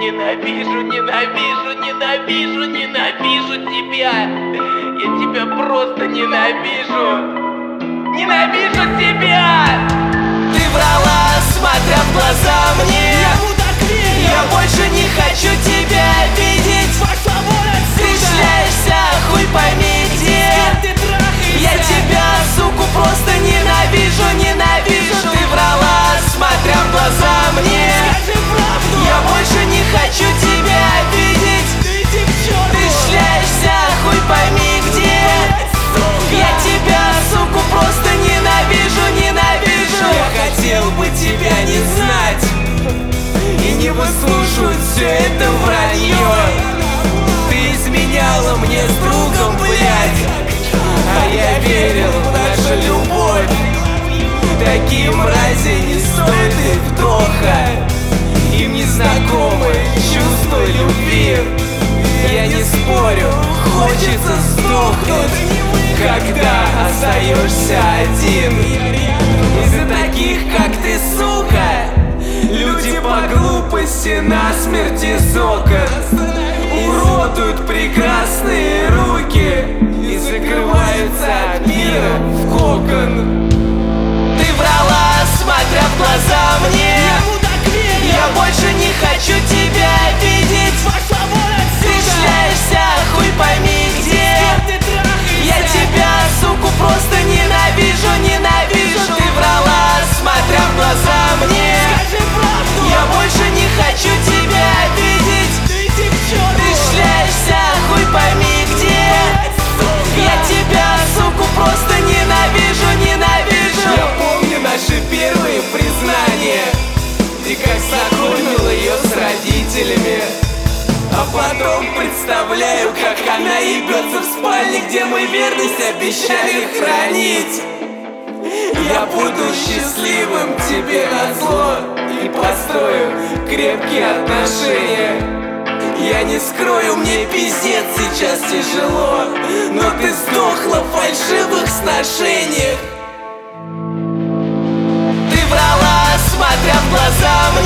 Ненавижу, ненавижу, ненавижу, ненавижу тебя. Я тебя просто ненавижу. Ненавижу тебя. Ты врала, смотря в глаза мне. Я больше не хочу тебя видеть. Ты шляешься, хуй пойми где. Я тебя, суку, просто ненавижу, ненавижу. Ты врала, смотря в глаза мне. Я больше не хочу тебя видеть. Ты шляешься, хуй пойми где. Я тебя, суку, просто ненавижу, ненавижу. Я хотел бы тебя не знать и не выслушивать все это вранье. Ты изменяла мне с другом, блядь, а я верил в нашу любовь. Такие мрази не стоит и вдоха. Им не знакомы чувства любви. Я не спорю, хочется сдохнуть, когда остаешься один. Из-за таких, как ты, сука, люди по глупости насмерть из окон уродуют прекрасные руки и закрываются от мира в кокон. Ты врала, смотря в глаза мне. Я больше не хочу тебя видеть. Ты шляешься, хуй пойми где. Я тебя, суку, просто ненавижу, ненавижу. Ты врала, смотря в глаза мне. Я больше не хочу тебя видеть. Ты шляешься, хуй пойми где. Я тебя, суку, просто ненавижу, ненавижу. Я помню наши первые признания и как знакомил ее с родителями. А потом представляю, как она ебется в спальне, где мы верность обещали хранить. Я буду счастливым тебе назло и построю крепкие отношения. Я не скрою, мне пиздец сейчас тяжело, но ты сдохла в фальшивых сношениях. Ты врала, смотря в глаза мне.